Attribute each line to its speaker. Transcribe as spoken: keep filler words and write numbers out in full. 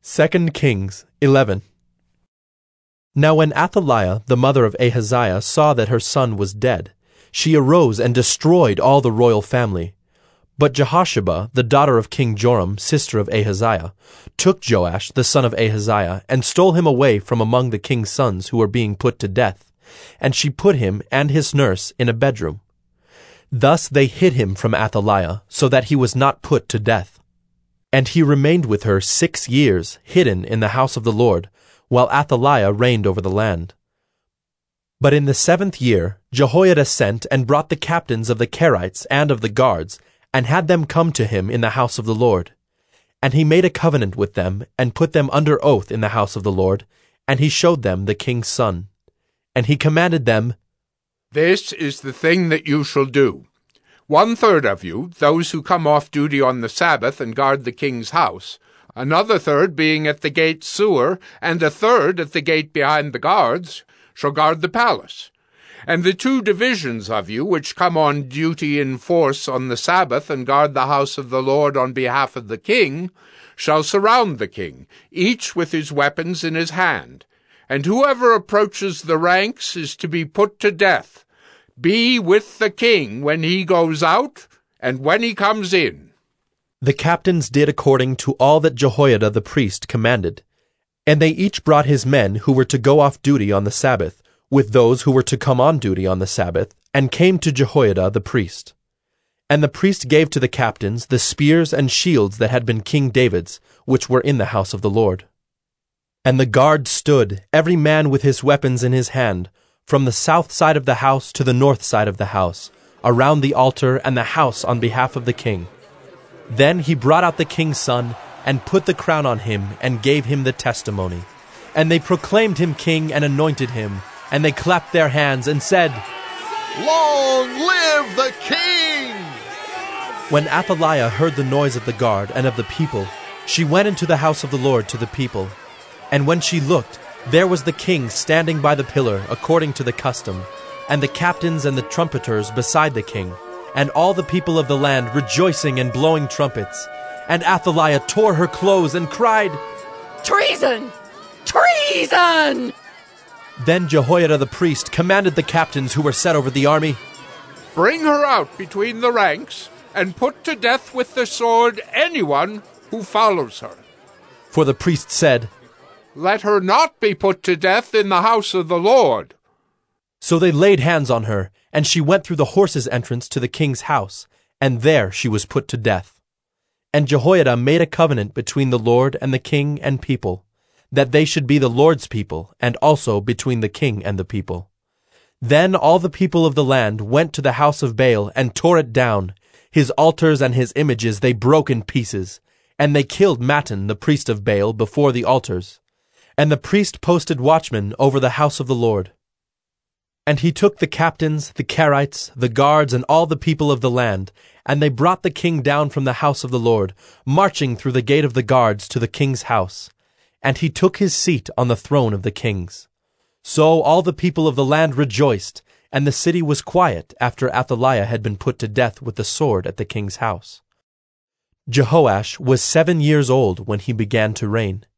Speaker 1: Second Kings eleven. Now when Athaliah, the mother of Ahaziah, saw that her son was dead, she arose and destroyed all the royal family. But Jehosheba, the daughter of King Joram, sister of Ahaziah, took Joash, the son of Ahaziah, and stole him away from among the king's sons who were being put to death, and she put him and his nurse in a bedroom. Thus they hid him from Athaliah, so that he was not put to death. And he remained with her six years, hidden in the house of the Lord, while Athaliah reigned over the land. But in the seventh year Jehoiada sent and brought the captains of the Kerites and of the guards, and had them come to him in the house of the Lord. And he made a covenant with them, and put them under oath in the house of the Lord, and he showed them the king's son. And he commanded them,
Speaker 2: This is the thing that you shall do. One-third of you, those who come off duty on the Sabbath and guard the king's house, another third being at the gate sewer, and a third at the gate behind the guards, shall guard the palace. And the two divisions of you, which come on duty in force on the Sabbath and guard the house of the Lord on behalf of the king, shall surround the king, each with his weapons in his hand. And whoever approaches the ranks is to be put to death. Be with the king when he goes out and when he comes in.
Speaker 1: The captains did according to all that Jehoiada the priest commanded. And they each brought his men who were to go off duty on the Sabbath, with those who were to come on duty on the Sabbath, and came to Jehoiada the priest. And the priest gave to the captains the spears and shields that had been King David's, which were in the house of the Lord. And the guard stood, every man with his weapons in his hand, from the south side of the house to the north side of the house, around the altar and the house on behalf of the king. Then he brought out the king's son, and put the crown on him, and gave him the testimony. And they proclaimed him king and anointed him, and they clapped their hands and said,
Speaker 3: Long live the king!
Speaker 1: When Athaliah heard the noise of the guard and of the people, she went into the house of the Lord to the people. And when she looked, there was the king standing by the pillar according to the custom, and the captains and the trumpeters beside the king, and all the people of the land rejoicing and blowing trumpets. And Athaliah tore her clothes and cried,
Speaker 4: Treason! Treason!
Speaker 1: Then Jehoiada the priest commanded the captains who were set over the army,
Speaker 2: Bring her out between the ranks, and put to death with the sword anyone who follows her.
Speaker 1: For the priest said,
Speaker 2: Let her not be put to death in the house of the Lord.
Speaker 1: So they laid hands on her, and she went through the horses' entrance to the king's house, and there she was put to death. And Jehoiada made a covenant between the Lord and the king and people, that they should be the Lord's people, and also between the king and the people. Then all the people of the land went to the house of Baal and tore it down. His altars and his images they broke in pieces, and they killed Mattan the priest of Baal before the altars. And the priest posted watchmen over the house of the Lord. And he took the captains, the Kerites, the guards, and all the people of the land, and they brought the king down from the house of the Lord, marching through the gate of the guards to the king's house. And he took his seat on the throne of the kings. So all the people of the land rejoiced, and the city was quiet after Athaliah had been put to death with the sword at the king's house. Jehoash was seven years old when he began to reign.